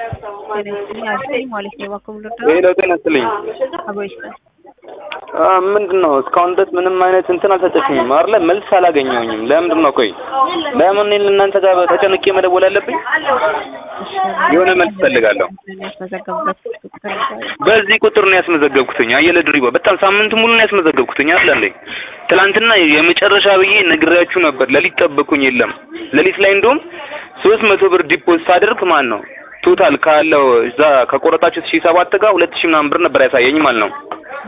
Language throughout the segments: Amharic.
ያልኩኝ ማለት ነው ባከሙሉዳ ሌላው ተነስተልኝ አብሮሽ ምንድነው እስካሁን ድረስ ምንም አይነት እንትን አልሰጠችኝም አይደለ? መልስ አላገኘሁኝም። ለምንድነው ቆይ ለምን እናንተ ጋር ተጨንቄ መደወል አለብኝ? የሆነ መልስ ፈልጋለሁ። በዚህ ቁጥር ነው ያስመዘገብኩትኝ። አየለ ድሪባ በጣም ሳምንት ሙሉ ነው ያስመዘገብኩትኝ አይደል? ትላንትና የመጨረሻ ብዬ ነግሬያችሁ ነበር። ለሊት ጠብቁኝ የለም ለሊት ላይ እንደውም 300 ብር ዲፖዚት አድርግ ማን ነው ቶታል ካለው እዛ ከቆረጣችሁ 1007 ጋር 2000 ምናምን ብር ነበር ያሳየኝ ማለት ነው።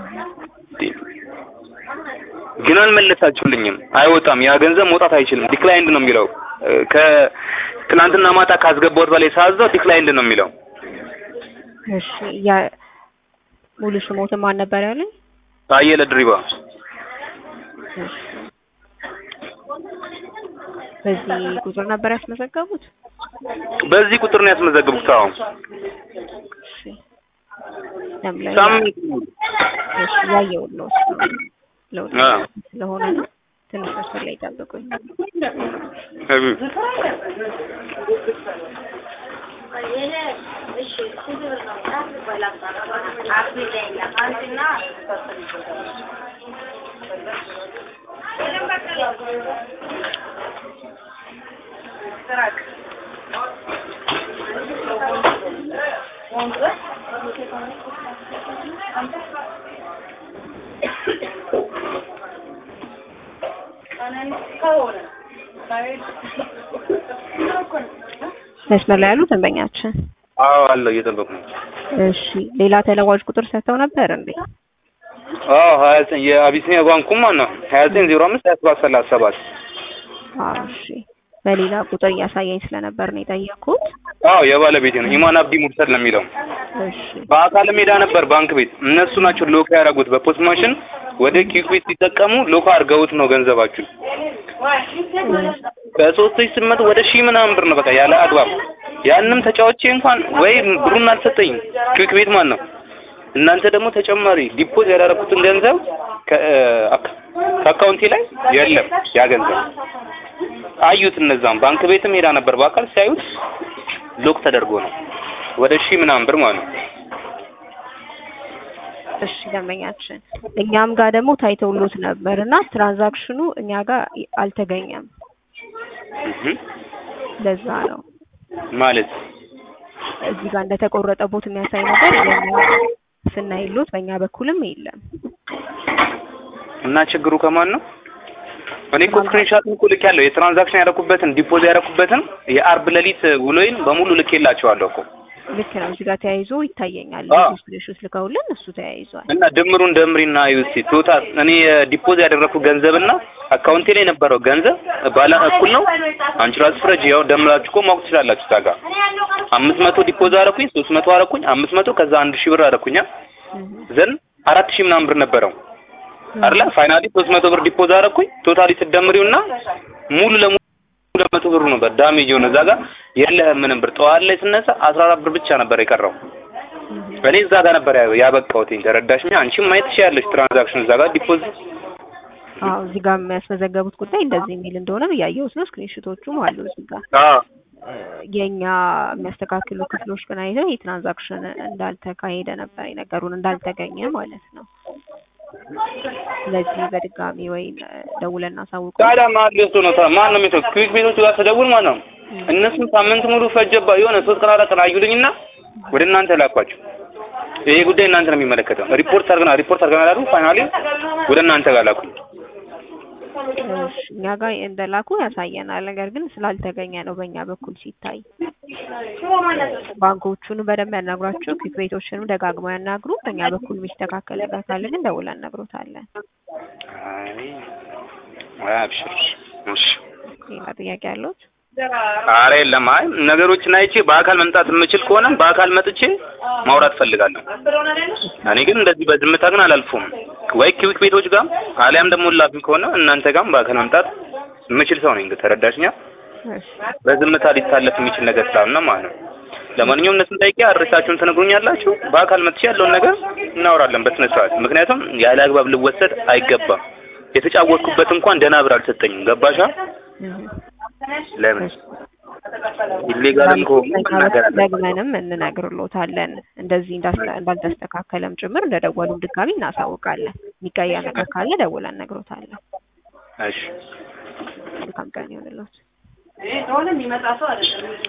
ግን አልመለሳችሁልኝም። አይወጣም ያ ገንዘብ መውጣት አይችልም። ዲክላይንድ ነው የሚለው ከትናንትና ማታ ካስገባሁት በላይ ሳዘው ዲክላይንድ ነው የሚለው። እሺ ያ ሙሉ ስሞት ማን ነበር ያለኝ? አየለ ድሪባ። በዚህ ቁጥር ነበር ያስመዘገቡት? በዚህ ቁጥር ነው ያስመዘገቡት። አዎ እሺ እሺ ያየው ነው ስለሆነ ትንሽ መስመር ላይ ጠብቁኝ። መስመር ላይ ያሉ ደንበኛችን? አዎ አለ እየጠበቁ ነው። እሺ ሌላ ተለዋጭ ቁጥር ሰጥተው ነበር እንዴ? አዎ 29 የአቢሲኒያ ባንኩም ማን ነው 2905 2737 እሺ በሌላ ቁጥር እያሳየኝ ስለነበር ነው የጠየቁት። አዎ የባለቤቴ ነው ኢማን አብዲ ሙርሰል ነው የሚለው። እሺ በአካል ሜዳ ነበር ባንክ ቤት እነሱ ናቸው ሎክ ያደረጉት በፖስት ማሽን ወደ ኪክ ቤት ሲጠቀሙ ሎክ አድርገውት ነው ገንዘባችሁ ከ3800 ወደ 1000 ምናምን ብር ነው በቃ ያለ አግባብ። ያንንም ተጫውቼ እንኳን ወይ ብሩን አልሰጠኝም ኪክ ቤት ማን ነው። እናንተ ደግሞ ተጨማሪ ዲፖዝ ያደረኩትን ገንዘብ ከአካውንቴ ላይ የለም ያ ገንዘብ አዩት። እነዛም ባንክ ቤትም ሄዳ ነበር በአካል ሲያዩት ሎክ ተደርጎ ነው ወደ 1000 ምናምን ብር ማለት ነው። እሺ ደንበኛችን እኛም ጋር ደግሞ ታይተውሎት ነበርና ትራንዛክሽኑ እኛ ጋር አልተገኘም። ለዛ ነው ማለት እዚህ ጋር እንደተቆረጠቦት የሚያሳይ ነገር የለም። ስናይሎት በእኛ በኩልም የለም። እና ችግሩ ከማን ነው? እኔ እኮ ስክሪንሾት ልክ ያለው የትራንዛክሽን ያደረኩበትን ዲፖዚት ያደረኩበትን የአርብ ለሊት ውሎይን በሙሉ ልኬላቸዋለሁ እኮ። ልክ ነው እዚህ ጋር ተያይዞ ይታየኛል። ስክሪንሾት ልከውልን እሱ ተያይዟል። እና ድምሩን ደምሪና ዩሲ ቶታል እኔ ዲፖዚት ያደረኩ ገንዘብና አካውንቴ ላይ የነበረው ገንዘብ ባላ እኩል ነው። አንቺ ራስ ፍረጅ ያው ደምራችሁ እኮ ማወቅ ትችላላችሁ። ታጋ 500 ዲፖዚት አደረኩኝ 300 አደረኩኝ 500 ከዛ 1000 ብር አደረኩኝ ዘን 4000 ምናምን ብር ነበረው አይደል? ፋይናሊ 300 ብር ዲፖዚት አደረኩኝ ቶታሊ ትደምሪውና ሙሉ ለሙሉ 200 ብር ነው በዳሜጅ የሆነ እዛ ጋር የለህም ምንም ብር። ጠዋት ላይ ስነሳ 14 ብር ብቻ ነበር የቀረው። እኔ እዛ ጋር ነበር ያበቃሁት። ተረዳሽኝ? አንቺም ማየት ትችያለሽ ትራንዛክሽን እዛ ጋር ዲፖዚት። አዎ እዚህ ጋር የሚያስመዘገቡት ጉዳይ እንደዚህ የሚል እንደሆነ ያየሁት ነው። ስክሪንሾቶቹም አሉ እዚህ ጋር። የኛ የሚያስተካክሉ ክፍሎች ግን አይተው የትራንዛክሽን እንዳልተካሄደ ነበር የነገሩን እንዳልተገኘ ማለት ነው። ስለዚህ በድጋሚ ወይ ደውለን አሳውቁ። ታዲያ ማግስቱ ነው ማን ነው የሚተው ክዊክ ቤቶች ጋር ተደውል ማለት ነው። እነሱም ሳምንት ሙሉ ፈጀባ የሆነ 3 ቀን 4 ቀን አዩልኝና ወደ እናንተ ላኳችሁ። ይሄ ጉዳይ እናንተ ነው የሚመለከተው። ሪፖርት አድርገናል አሉ። ፋይናሊ ወደ እናንተ ጋር ላኩ። እኛ ጋር እንደላኩ ያሳየናል። ነገር ግን ስላልተገኘ ነው በእኛ በኩል ሲታይ። ባንኮቹን በደንብ ያናግሯቸው፣ ክዊክ ቤቶችንም ደጋግመው ያናግሩ። በእኛ በኩል የሚስተካከል ነገር ካለ ግን ደውለን እነግሮታለን። አብሽር። እሺ ሌላ ጥያቄ አለዎት? አረ የለም። አይ ነገሮችን አይቼ በአካል መምጣት የምችል ከሆነ በአካል መጥቼ ማውራት ፈልጋለሁ። እኔ ግን እንደዚህ በዝምታ ግን አላልፉም። ወይ ክዊክ ቤቶች ጋር አሊያም ደግሞ ላፊ ከሆነ እናንተ ጋር በአካል መምጣት የምችል ሰው ነኝ። ተረዳሽኛ? በዝምታ ሊታለፍ የሚችል ነገር ስላልሆነ ማለት ነው። ለማንኛውም እነሱን ጠይቄ አድሬሳችሁን ትነግሩኛላችሁ። በአካል መጥቼ ያለውን ነገር እናወራለን በስነ ስርዓት። ምክንያቱም ያለ አግባብ ልወሰድ አይገባም። የተጫወትኩበት እንኳን ደህና ብር አልሰጠኝም። ገባሻ? ለምን ኢሌጋልም ከሆኑ መናገር አለባቸው። ደግመንም እንነግርሎታለን እንደዚህ እንዳልተስተካከለም ጭምር እንደደወሉም ድጋሚ እናሳውቃለን። የሚቀየር ነገር ካለ ደውለን እነግሮታለን። እሺ መልካም ቀን ይሁንልዎት።